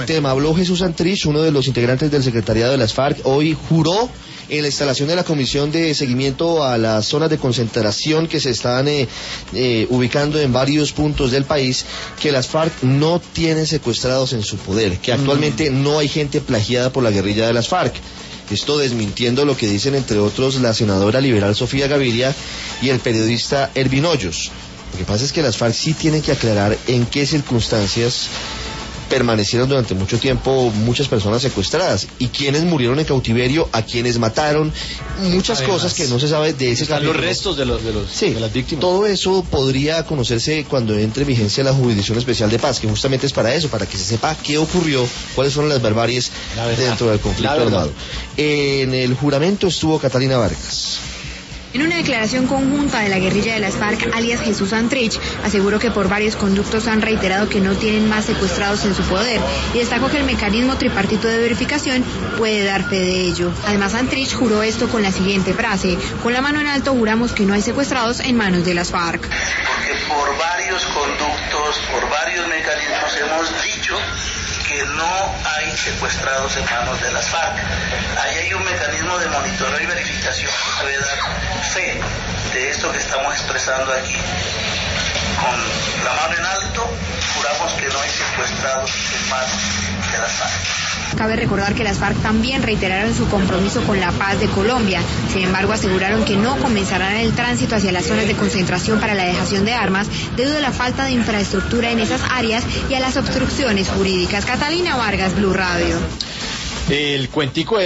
tema. Habló Jesús Santrich, uno de los integrantes del secretariado de las FARC. Hoy juró en la instalación de la comisión de seguimiento a las zonas de concentración que se están ubicando en varios puntos del país, que las FARC no tienen secuestrados en su poder, que actualmente no hay gente plagiada por la guerrilla de las FARC. Esto desmintiendo lo que dicen, entre otros, la senadora liberal Sofía Gaviria y el periodista Ervin Hoyos. Lo que pasa es que las FARC sí tienen que aclarar en qué circunstancias permanecieron durante mucho tiempo muchas personas secuestradas y quiénes murieron en cautiverio, a quienes mataron, muchas cosas que no se sabe de ese capítulo. Los restos de las víctimas. Todo eso podría conocerse cuando entre en vigencia la Jurisdicción Especial de Paz, que justamente es para eso, para que se sepa qué ocurrió, cuáles fueron las barbaries dentro del conflicto armado. En el juramento estuvo Catalina Vargas. En una declaración conjunta de la guerrilla de las FARC, alias Jesús Santrich, aseguró que por varios conductos han reiterado que no tienen más secuestrados en su poder y destacó que el mecanismo tripartito de verificación puede dar fe de ello. Además, Santrich juró esto con la siguiente frase: con la mano en alto juramos que no hay secuestrados en manos de las FARC. Porque por varios conductos, por varios mecanismos hemos dicho que no hay secuestrados en manos de las FARC. Ahí hay un mecanismo de monitoreo y verificación que debe dar fe de esto que estamos expresando aquí. Con la mano en alto, juramos que no hay secuestrados en manos de las FARC. Cabe recordar que las FARC también reiteraron su compromiso con la paz de Colombia. Sin embargo, aseguraron que no comenzarán el tránsito hacia las zonas de concentración para la dejación de armas debido a la falta de infraestructura en esas áreas y a las obstrucciones jurídicas. Catalina Vargas, Blue Radio. El cuentico